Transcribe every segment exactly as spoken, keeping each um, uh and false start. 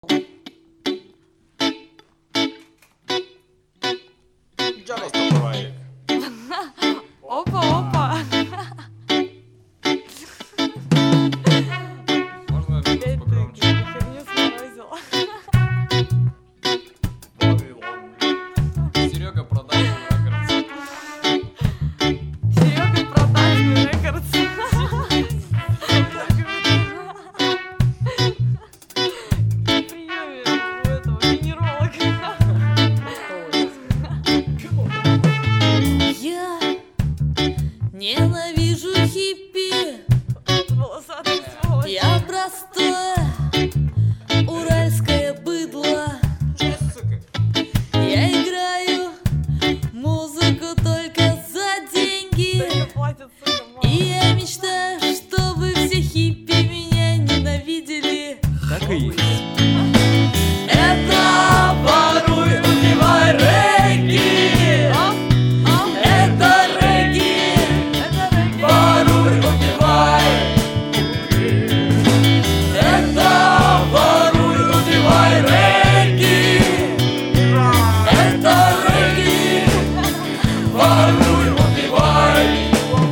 Just a break. Опа, опа. Можно Опять это ты погромче? какую-то херню сморозила. Серега продажный рекордс. Серега продажный рекордс. На приеме у этого венеролога. Я ненавижу хиппи. Волосатый сволочь. Я простое уральское быдло. Че, сука? Я играю музыку только за деньги. Только платят, сука, мало. И я мечтаю, чтобы все хиппи меня ненавидели. Так и есть. Это воруй, убивай регги. Это регги. Это регги. Воруй, убивай. Это воруй, убивай регги. Это регги. Воруй, убивай.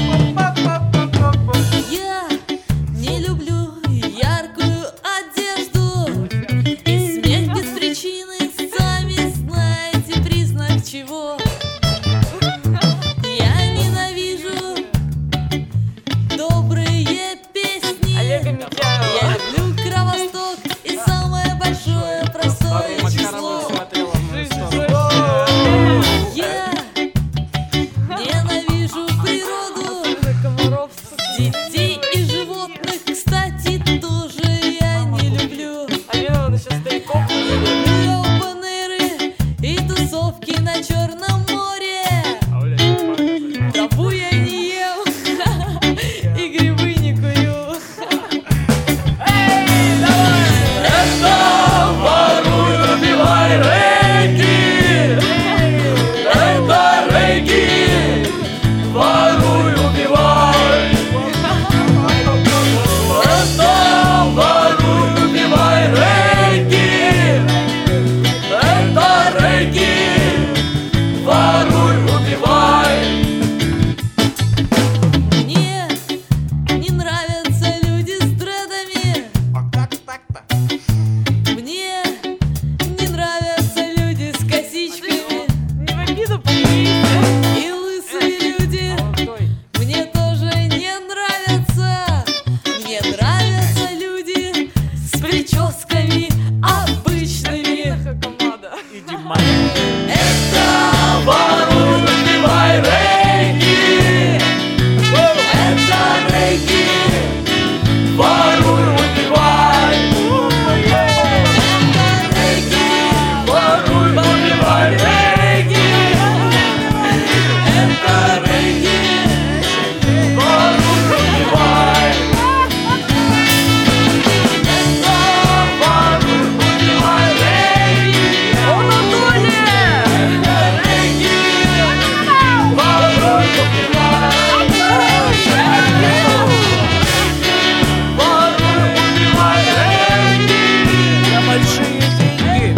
Я не люблю яркую одежду и смех без причины, сами знаете признак чего. Я ненавижу добрые песни. Олега Я Митяева. люблю Кровосток и самое большое простое число. Я ненавижу природу, Особенно комаров, сука. детей и животных, кстати, тоже я не люблю. А мне он еще стариков. Не люблю опенеры и тусовки на Черном море. Траву я не ем и грибы не курю. Это воруй, убивай регги. Это регги. Воруй, убивай. Это воруй, убивай регги. Это регги. Воруй, убивай. Мне не нравятся люди с дредами. А как так-то? Мне не нравятся люди с косичками. Не в обиду помириться. И лысые люди Молодой. мне тоже не нравятся. Мне нравятся люди с прическами обычными. Хакамада. Это воруй, убивай регги. Это регги. Воруй, убивай. Это регги. Воруй, убивай регги. Это регги. Воруй, убивай. Это воруй, убивай регги. Он на доле! Это регги. Воруй, убивай. Воруй, убивай регги. На большие деньги.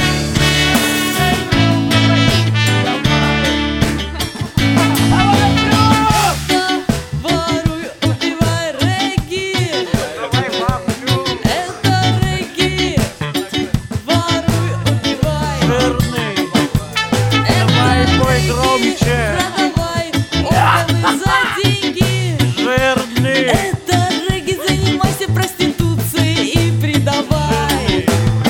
Воруй, убивай регги. Давай махню. Это регги. Воруй, убивай. Жирный. Это пой регги. громче. Продавай органы за деньги. Жирный. Это регги, занимайся проституцией и предавай.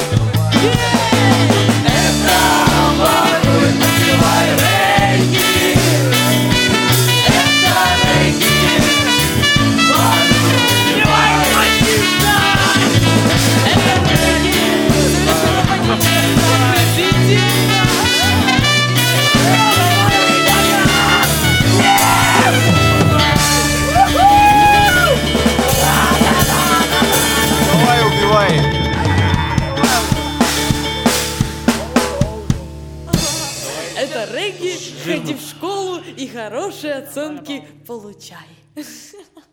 Это воруй, убивай регги. Это регги. Воруй, убивай расиста. Это регги. Совершенно понятно. Президента. Давай убивай. Это регги, ходи в школу и хорошие оценки получай.